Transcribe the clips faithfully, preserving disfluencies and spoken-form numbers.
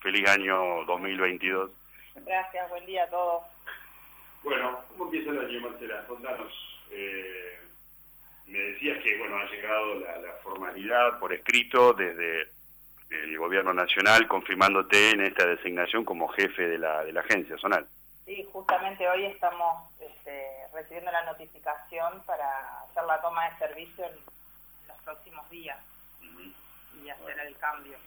feliz año dos mil veintidós. Gracias, buen día a todos. Bueno, ¿cómo empieza el año, Marcela? Contanos. Eh, me decías que, bueno, ha llegado la, la formalidad por escrito desde el Gobierno Nacional confirmándote en esta designación como jefe de la, de la agencia zonal. Sí, justamente hoy estamos este, recibiendo la notificación para hacer la toma de servicio en los próximos días uh-huh. y hacer bueno. el cambio.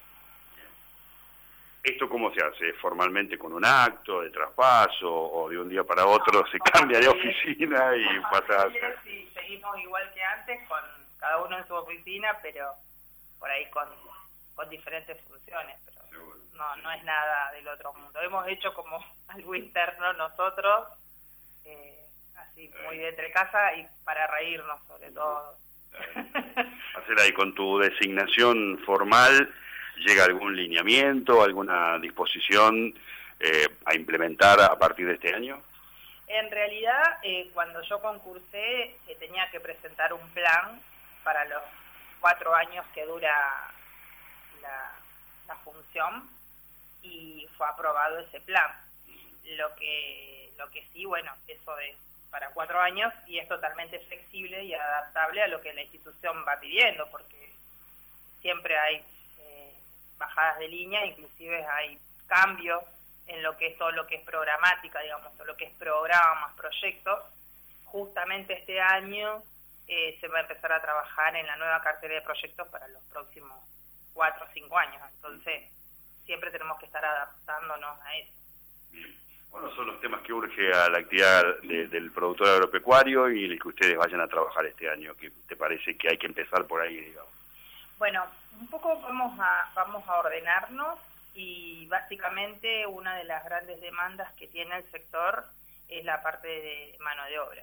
¿Esto cómo se hace? ¿Formalmente con un acto de traspaso o de un día para otro no, se cambia de oficina y no, pasa a hacer? Sí, seguimos igual que antes, con cada uno en su oficina, pero por ahí con, con diferentes funciones, pero Seguro. no no es nada del otro mundo. Hemos hecho como algo interno nosotros, eh, así muy de entre casa y para reírnos sobre todo. Marcela, y con tu designación formal, ¿llega algún lineamiento, alguna disposición eh, a implementar a partir de este año? En realidad, eh, cuando yo concursé, eh, tenía que presentar un plan para los cuatro años que dura la, la función y fue aprobado ese plan. Lo que, lo que sí, bueno, eso es para cuatro años y es totalmente flexible y adaptable a lo que la institución va pidiendo, porque siempre hay bajadas de línea, inclusive hay cambios en lo que es todo lo que es programática, digamos, todo lo que es programas, proyectos. Justamente este año eh, se va a empezar a trabajar en la nueva cartera de proyectos para los próximos cuatro o cinco años, entonces siempre tenemos que estar adaptándonos a eso. Bueno, son los temas que urge a la actividad de, del productor agropecuario y el que ustedes vayan a trabajar este año, que te parece que hay que empezar por ahí, digamos. Bueno, un poco vamos a, vamos a ordenarnos y básicamente una de las grandes demandas que tiene el sector es la parte de mano de obra.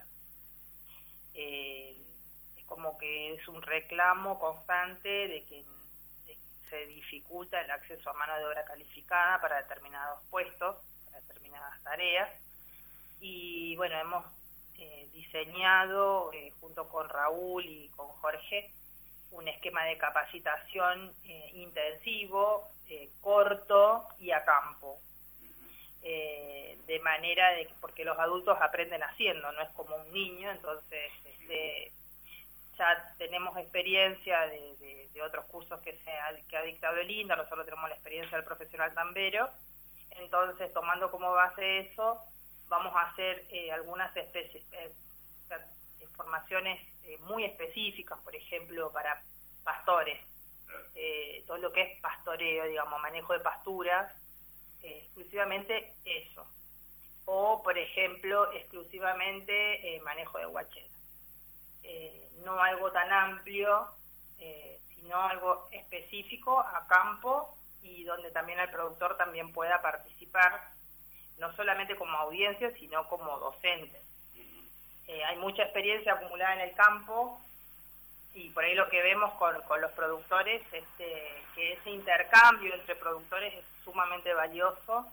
Eh, es como que es un reclamo constante de que, de que se dificulta el acceso a mano de obra calificada para determinados puestos, para determinadas tareas. Y bueno, hemos eh, diseñado eh, junto con Raúl y con Jorge un esquema de capacitación eh, intensivo, eh, corto y a campo, eh, de manera de que, porque los adultos aprenden haciendo, no es como un niño, entonces este, ya tenemos experiencia de, de, de otros cursos que, se ha, que ha dictado el INDA, nosotros tenemos la experiencia del profesional tambero, entonces tomando como base eso, vamos a hacer eh, algunas especies, eh, formaciones eh, muy específicas, por ejemplo, para pastores, eh, todo lo que es pastoreo, digamos, manejo de pasturas, eh, exclusivamente eso. O, por ejemplo, exclusivamente eh, manejo de guachera. Eh, no algo tan amplio, eh, sino algo específico a campo y donde también el productor también pueda participar, no solamente como audiencia, sino como docente. Eh, hay mucha experiencia acumulada en el campo y por ahí lo que vemos con, con los productores es este, que ese intercambio entre productores es sumamente valioso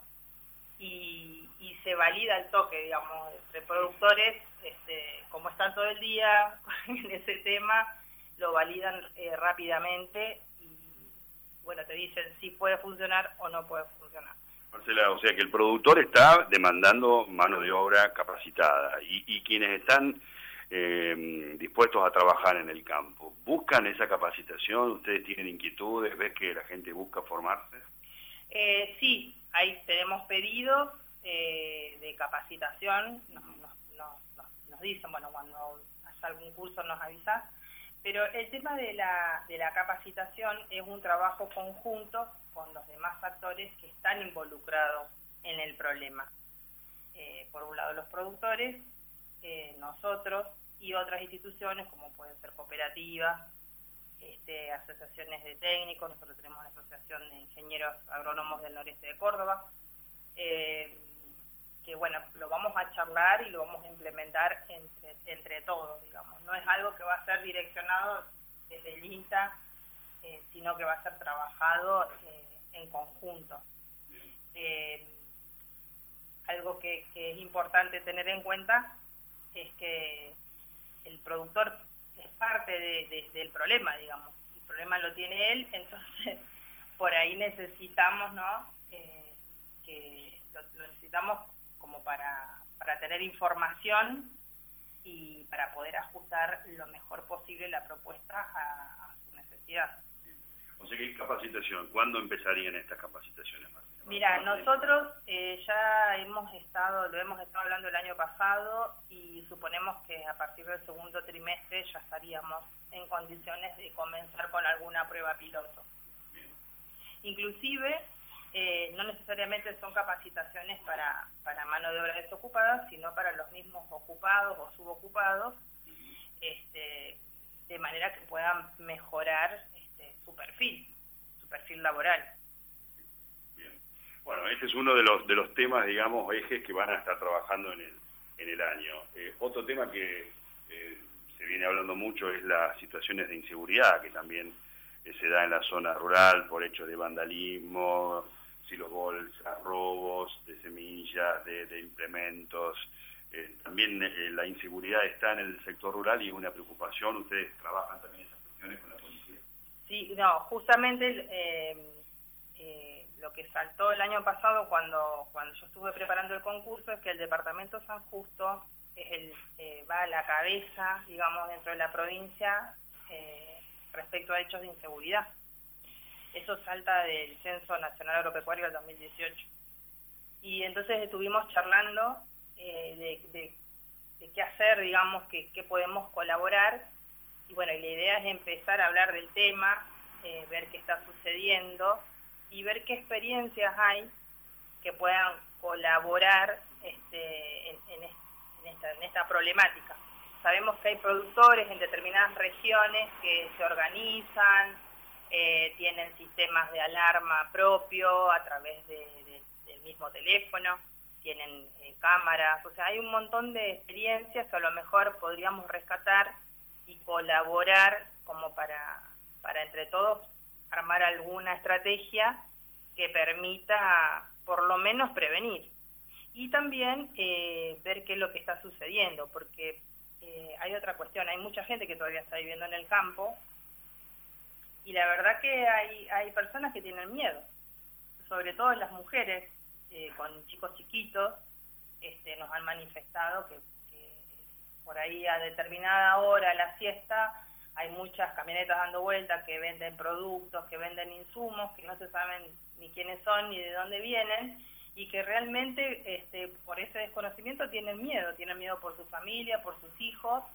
y, y se valida el toque, digamos, entre productores, este, como están todo el día en ese tema, lo validan eh, rápidamente y bueno, te dicen si puede funcionar o no puede funcionar. Marcela, o sea que el productor está demandando mano de obra capacitada y, y quienes están eh, dispuestos a trabajar en el campo, ¿buscan esa capacitación? ¿Ustedes tienen inquietudes? ¿Ves que la gente busca formarse? Eh, sí, ahí tenemos pedidos eh, de capacitación, nos, nos, nos, nos dicen, bueno, cuando haya algún curso nos avisás, pero el tema de la, de la capacitación es un trabajo conjunto con los demás actores que están involucrados en el problema. Eh, por un lado los productores, eh, nosotros y otras instituciones como pueden ser cooperativas, este, asociaciones de técnicos, nosotros tenemos la Asociación de Ingenieros Agrónomos del Noreste de Córdoba, eh, que bueno, lo vamos a charlar y lo vamos a implementar entre, entre todos, digamos. No es algo que va a ser direccionado desde el INTA, eh, sino que va a ser trabajado eh, en conjunto. Eh, algo que, que es importante tener en cuenta es que el productor es parte de, de, del problema, digamos. El problema lo tiene él, entonces por ahí necesitamos, ¿no?, Eh, que lo, lo necesitamos como para, para tener información y para poder ajustar lo mejor posible la propuesta a, a su necesidad. O sea, ¿qué capacitación? ¿Cuándo empezarían estas capacitaciones, Martina? Mira, nosotros eh, ya hemos estado, lo hemos estado hablando el año pasado y suponemos que a partir del segundo trimestre ya estaríamos en condiciones de comenzar con alguna prueba piloto. Bien. Inclusive, eh, no necesariamente son capacitaciones para, para mano de obra desocupada, sino para los mismos ocupados o subocupados, este, de manera que puedan mejorar este, su perfil, su perfil laboral. Bien. Bueno, este es uno de los de los temas, digamos, ejes que van a estar trabajando en el, en el año. Eh, otro tema que eh, se viene hablando mucho es las situaciones de inseguridad, que también eh, se da en la zona rural por hechos de vandalismo, silos bolsas, robos de semillas, de, de implementos. Eh, también eh, la inseguridad está en el sector rural y es una preocupación. ¿Ustedes trabajan también esas cuestiones con la policía? Sí, no, justamente eh, eh, lo que saltó el año pasado cuando, cuando yo estuve preparando el concurso es que el departamento San Justo es el, eh, va a la cabeza, digamos, dentro de la provincia eh, respecto a hechos de inseguridad. Eso salta del Censo Nacional Agropecuario del dos mil dieciocho. Y entonces estuvimos charlando eh, de, de, de qué hacer, digamos, que, qué podemos colaborar. Y bueno, y la idea es empezar a hablar del tema, eh, ver qué está sucediendo y ver qué experiencias hay que puedan colaborar este, en, en, en, esta, en esta problemática. Sabemos que hay productores en determinadas regiones que se organizan, Eh, tienen sistemas de alarma propio a través de, de, del mismo teléfono, tienen eh, cámaras, o sea, hay un montón de experiencias que a lo mejor podríamos rescatar y colaborar como para, para entre todos armar alguna estrategia que permita por lo menos prevenir. Y también eh, ver qué es lo que está sucediendo, porque eh, hay otra cuestión, hay mucha gente que todavía está viviendo en el campo. Y la verdad que hay, hay personas que tienen miedo, sobre todo las mujeres eh, con chicos chiquitos, este, nos han manifestado que, que por ahí a determinada hora, a la siesta, hay muchas camionetas dando vueltas que venden productos, que venden insumos, que no se saben ni quiénes son ni de dónde vienen, y que realmente este, por ese desconocimiento tienen miedo, tienen miedo por su familia, por sus hijos,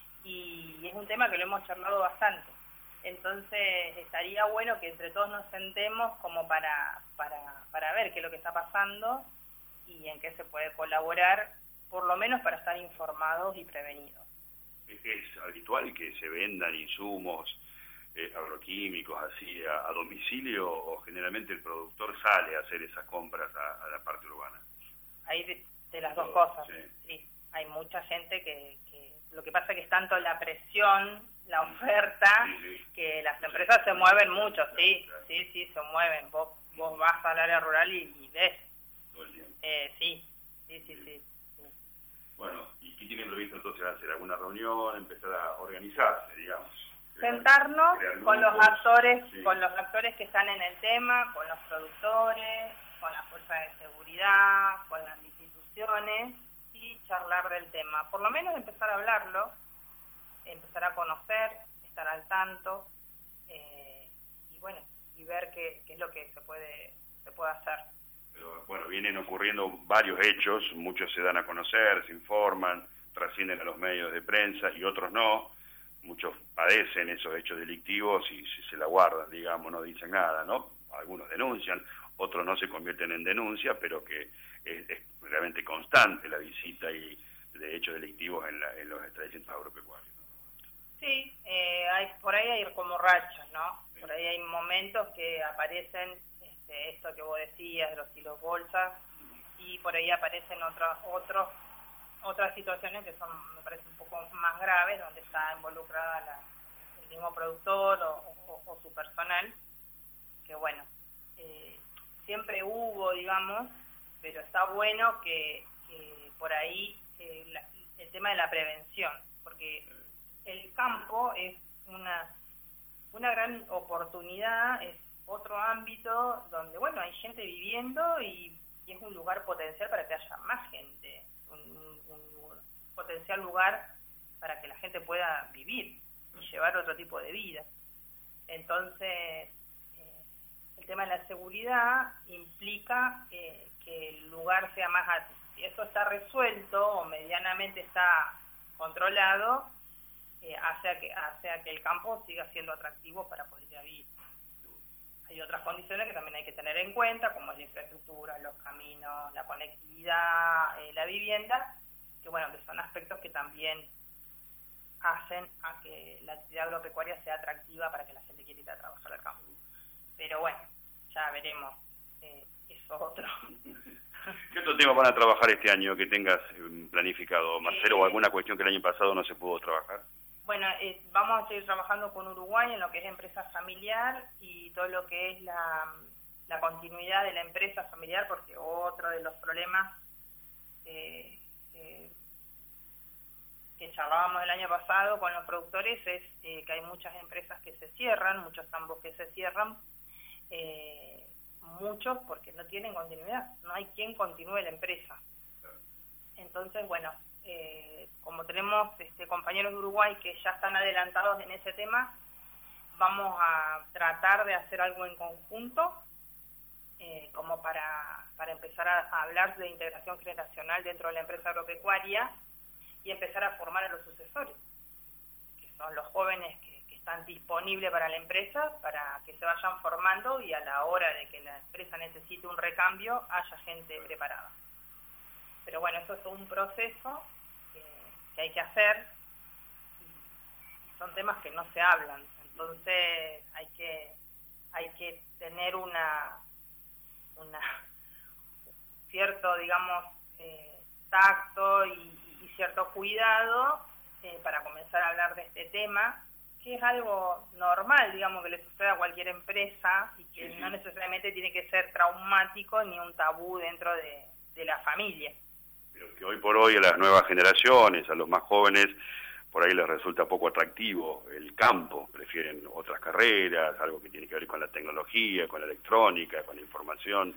y es un tema que lo hemos charlado bastante. Entonces estaría bueno que entre todos nos sentemos como para, para, para ver qué es lo que está pasando y en qué se puede colaborar, por lo menos para estar informados y prevenidos. ¿Es habitual que se vendan insumos eh, agroquímicos así a, a domicilio o generalmente el productor sale a hacer esas compras a, a la parte urbana? Hay de, de las dos cosas, sí. sí. Hay mucha gente que, que... Lo que pasa es que es tanto la presión, la oferta, sí, sí. que las empresas sí, se mueven mucho, sí, sí, sí, se mueven. Vos vos vas al área rural y, y ves. Todo el tiempo. Eh, sí, sí, sí, sí, sí. Bueno, ¿y qué tienen previsto entonces hacer? ¿Alguna reunión? ¿Empezar a organizarse, digamos? Sentarnos con los actores, sí. con los actores que están en el tema, con los productores, con las fuerzas de seguridad, con las instituciones, y charlar del tema. Por lo menos empezar a hablarlo, empezar a conocer, estar al tanto, eh, y bueno, y ver qué, qué es lo que se puede, se puede hacer. Pero bueno, vienen ocurriendo varios hechos, muchos se dan a conocer, se informan, trascienden a los medios de prensa y otros no. Muchos padecen esos hechos delictivos y se, se la guardan, digamos, no dicen nada, ¿no? Algunos denuncian, otros no se convierten en denuncia, pero que es, es realmente constante la visita y de hechos delictivos en, la, en los establecimientos agropecuarios. Sí, eh, hay, por ahí hay como rachas, ¿no? Sí. Por ahí hay momentos que aparecen este, esto que vos decías, los hilos bolsas, y por ahí aparecen otros otros otras situaciones que son, me parece, un poco más graves, donde está involucrada la, el mismo productor o, o, o su personal, que bueno, eh, siempre hubo, digamos, pero está bueno que, que por ahí eh, la, el tema de la prevención, porque el campo es una, una gran oportunidad, es otro ámbito donde, bueno, hay gente viviendo y, y y es un lugar potencial para que haya más gente, un, un, un potencial lugar para que la gente pueda vivir y llevar otro tipo de vida. Entonces, eh, el tema de la seguridad implica eh, que el lugar sea más... Si eso está resuelto o medianamente está controlado, eh, hace, a que, hace a que el campo siga siendo atractivo para poder ir a vivir. Hay otras condiciones que también hay que tener en cuenta, como la infraestructura, los caminos, la conectividad, eh, la vivienda, que bueno, que son aspectos que también hacen a que la actividad agropecuaria sea atractiva para que la gente quiera ir a trabajar al campo. Pero bueno, ya veremos, eh, eso otro. ¿Qué otro tema van a trabajar este año que tengas planificado, Marcelo, eh, o alguna cuestión que el año pasado no se pudo trabajar? Bueno, eh, vamos a seguir trabajando con Uruguay en lo que es empresa familiar y todo lo que es la, la continuidad de la empresa familiar, porque otro de los problemas eh, eh, que charlábamos el año pasado con los productores es eh, que hay muchas empresas que se cierran, muchos tambos que se cierran, eh, muchos porque no tienen continuidad, no hay quien continúe la empresa. Entonces, bueno, Eh, como tenemos este, compañeros de Uruguay que ya están adelantados en ese tema, vamos a tratar de hacer algo en conjunto eh, como para, para empezar a, a hablar de integración generacional dentro de la empresa agropecuaria y empezar a formar a los sucesores, que son los jóvenes que, que están disponibles para la empresa, para que se vayan formando y a la hora de que la empresa necesite un recambio haya gente preparada. Pero bueno, eso es todo un proceso que, que hay que hacer y son temas que no se hablan. Entonces hay que hay que tener una una cierto, digamos, eh, tacto y, y cierto cuidado eh, para comenzar a hablar de este tema, que es algo normal, digamos, que le sucede a cualquier empresa y que no necesariamente tiene que ser traumático ni un tabú dentro de, de la familia. Pero que hoy por hoy a las nuevas generaciones, a los más jóvenes, por ahí les resulta poco atractivo el campo, prefieren otras carreras, algo que tiene que ver con la tecnología, con la electrónica, con la información,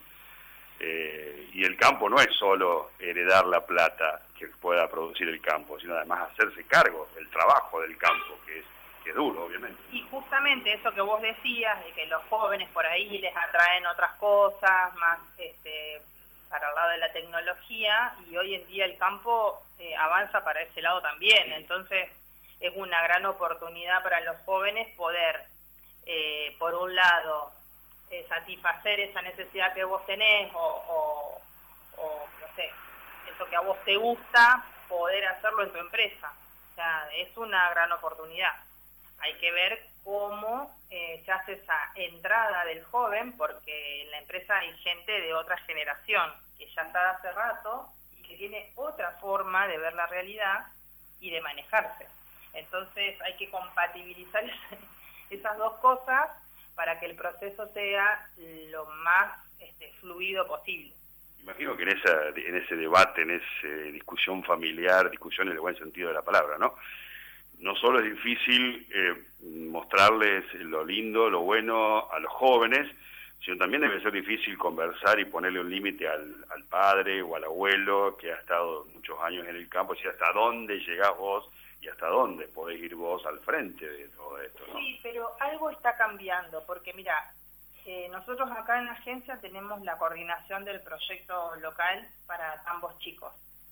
eh, y el campo no es solo heredar la plata que pueda producir el campo, sino además hacerse cargo del trabajo del campo, que es, que es duro, obviamente. Y justamente eso que vos decías, de que los jóvenes por ahí les atraen otras cosas, más este para el lado de la tecnología, y hoy en día el campo eh, avanza para ese lado también. Entonces es una gran oportunidad para los jóvenes poder, eh, por un lado, eh, satisfacer esa necesidad que vos tenés o, o, o, no sé, eso que a vos te gusta, poder hacerlo en tu empresa. O sea, es una gran oportunidad. Hay que ver cómo eh, se hace esa entrada del joven, porque en la empresa hay gente de otra generación que ya está de hace rato y que tiene otra forma de ver la realidad y de manejarse. Entonces hay que compatibilizar esas dos cosas para que el proceso sea lo más este, fluido posible. Imagino que en esa en ese debate, en esa discusión familiar, discusión en el buen sentido de la palabra, ¿no? No solo es difícil eh, mostrarles lo lindo, lo bueno a los jóvenes, sino también debe ser difícil conversar y ponerle un límite al, al padre o al abuelo que ha estado muchos años en el campo, y decir hasta dónde llegás vos y hasta dónde podés ir vos al frente de todo esto, ¿no? Sí, pero algo está cambiando, porque mira, eh, nosotros acá en la agencia tenemos la coordinación del proyecto local para tambos chicos.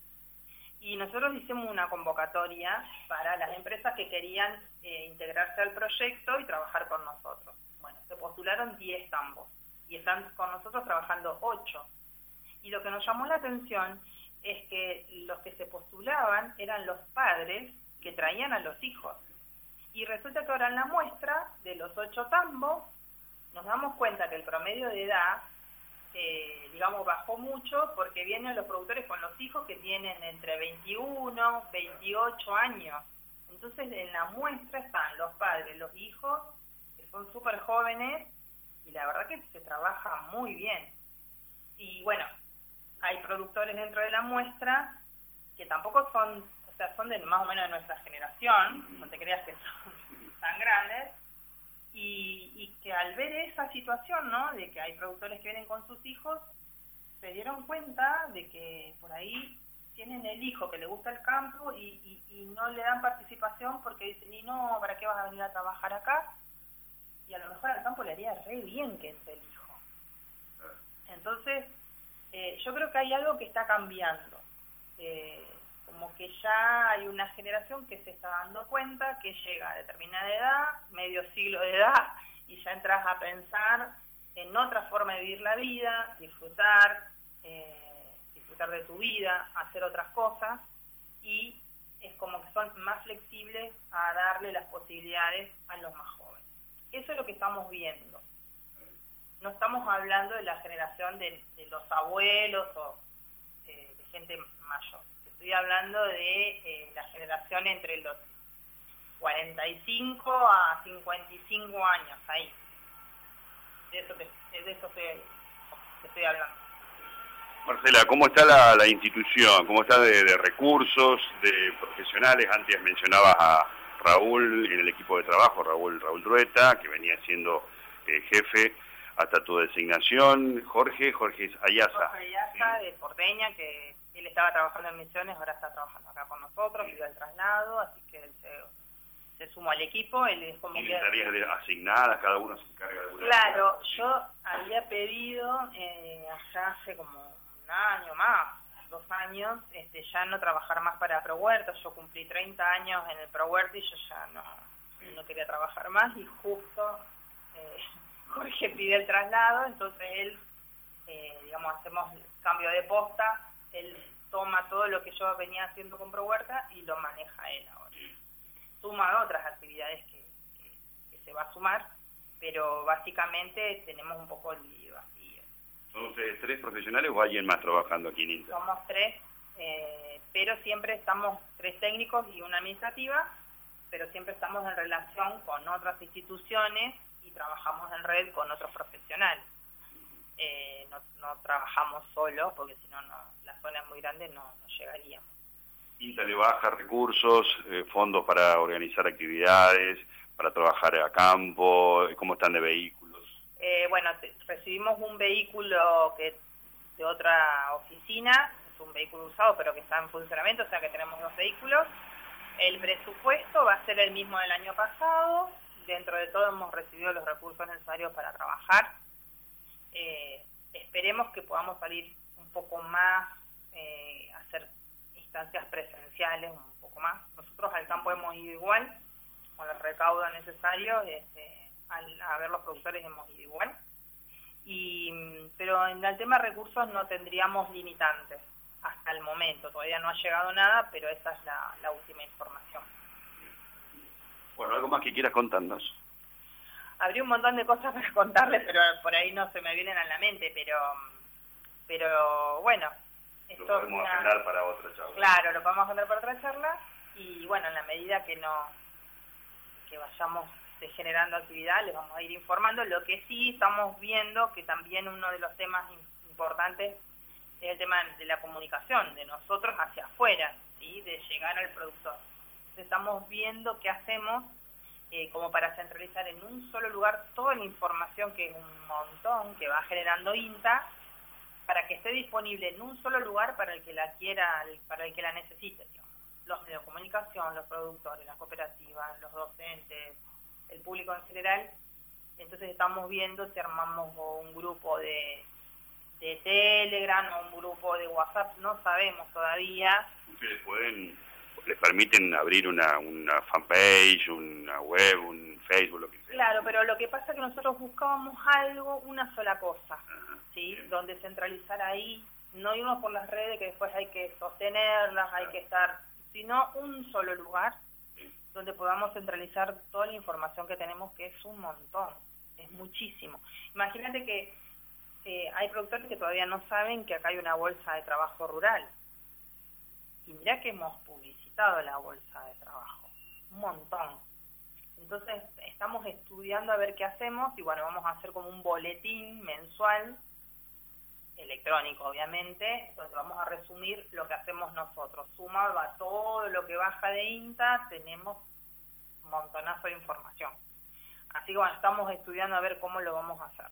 Y nosotros hicimos una convocatoria para las empresas que querían eh, integrarse al proyecto y trabajar con nosotros. Bueno, se postularon diez tambos y están con nosotros trabajando ocho. Y lo que nos llamó la atención es que los que se postulaban eran los padres que traían a los hijos. Y resulta que ahora en la muestra de los ocho tambos nos damos cuenta que el promedio de edad Eh, digamos, bajó mucho porque vienen los productores con los hijos que tienen entre veintiuno, veintiocho años. Entonces en la muestra están los padres, los hijos, que son súper jóvenes, y la verdad que se trabaja muy bien. Y bueno, hay productores dentro de la muestra que tampoco son, o sea, son de más o menos de nuestra generación, no te creas que son tan grandes, Y, y que al ver esa situación, ¿no?, de que hay productores que vienen con sus hijos, se dieron cuenta de que por ahí tienen el hijo que le gusta el campo y, y, y no le dan participación porque dicen, y no, ¿para qué vas a venir a trabajar acá? Y a lo mejor al campo le haría re bien que entre el hijo. Entonces, eh, yo creo que hay algo que está cambiando. Eh, como que ya hay una generación que se está dando cuenta que llega a determinada edad, medio siglo de edad, y ya entras a pensar en otra forma de vivir la vida, disfrutar, eh, disfrutar de tu vida, hacer otras cosas, y es como que son más flexibles a darle las posibilidades a los más jóvenes. Eso es lo que estamos viendo. No estamos hablando de la generación de, de los abuelos o eh, de gente mayor. Estoy hablando de eh, la generación entre los cuarenta y cinco a cincuenta y cinco años, ahí. De eso te, de eso te, te estoy hablando. Marcela, ¿cómo está la, la institución? ¿Cómo está de, de recursos, de profesionales? Antes mencionabas a Raúl en el equipo de trabajo, Raúl Raúl Trueta, que venía siendo eh, jefe hasta tu designación. Jorge, Jorge Ayaza. Jorge Ayaza, sí, de Porteña, que él estaba trabajando en Misiones, ahora está trabajando acá con nosotros, pidió el traslado, así que él se, se sumó al equipo. Él es como ¿Tiene tareas de, asignadas? ¿Cada uno se encarga de alguna? Claro, yo había pedido eh, allá hace como un año más, dos años, este, ya no trabajar más para ProHuerta. Yo cumplí treinta años en el ProHuerta y yo ya no, no quería trabajar más, y justo eh, Jorge pide el traslado, entonces él, eh, digamos, hacemos cambio de posta, él toma todo lo que yo venía haciendo con ProHuerta y lo maneja él ahora. Suma otras actividades que, que, que se va a sumar, pero básicamente tenemos un poco el vacío. ¿Son ustedes tres profesionales o alguien más trabajando aquí en INTA? Somos tres, eh, pero siempre estamos tres técnicos y una administrativa, pero siempre estamos en relación con otras instituciones y trabajamos en red con otros profesionales. Eh, no, no trabajamos solos porque si no, no, la zona es muy grande, no, no llegaríamos. INTA le baja recursos, eh, fondos para organizar actividades, para trabajar a campo. ¿Cómo están de vehículos? Eh, bueno, te, recibimos un vehículo que de otra oficina, es un vehículo usado pero que está en funcionamiento, o sea que tenemos dos vehículos. El presupuesto va a ser el mismo del año pasado. Dentro de todo hemos recibido los recursos necesarios para trabajar. Eh, esperemos que podamos salir un poco más, eh, hacer instancias presenciales un poco más. Nosotros al campo hemos ido igual, con el recaudo necesario, este, al, a ver los productores hemos ido igual. Y, pero en el tema de recursos no tendríamos limitantes hasta el momento, todavía no ha llegado nada, pero esa es la, la última información. Bueno, ¿algo más que quieras contarnos? Habría un montón de cosas para contarles, pero por ahí no se me vienen a la mente, pero pero bueno, esto lo podemos una... agendar para otra charla. Claro, lo podemos agendar para otra charla, y bueno, en la medida que no que vayamos generando actividad, les vamos a ir informando. Lo que sí estamos viendo, que también uno de los temas importantes es el tema de la comunicación, de nosotros hacia afuera, ¿sí? De llegar al productor. Entonces, estamos viendo qué hacemos eh, como para centralizar en un solo lugar toda la información, que es un montón, que va generando INTA, para que esté disponible en un solo lugar para el que la quiera, para el que la necesite, digamos. Los medios de comunicación, los productores, las cooperativas, los docentes, el público en general. Entonces estamos viendo si armamos un grupo de, de Telegram o un grupo de WhatsApp, no sabemos todavía. ¿Ustedes pueden, les permiten abrir una, una fanpage, una web, un Facebook, lo que sea? Claro, pero lo que pasa es que nosotros buscábamos algo, una sola cosa, Ajá, ¿sí? bien. Donde centralizar ahí, no irnos por las redes que después hay que sostenerlas, hay que estar, sino un solo lugar donde podamos centralizar toda la información que tenemos, que es un montón, es muchísimo. Imagínate que eh, hay productores que todavía no saben que acá hay una bolsa de trabajo rural. Y mirá que hemos publicitado la bolsa de trabajo, un montón. Entonces estamos estudiando a ver qué hacemos, y bueno, vamos a hacer como un boletín mensual, electrónico obviamente, donde vamos a resumir lo que hacemos nosotros. Sumado a todo lo que baja de INTA, tenemos un montonazo de información. Así que bueno, estamos estudiando a ver cómo lo vamos a hacer.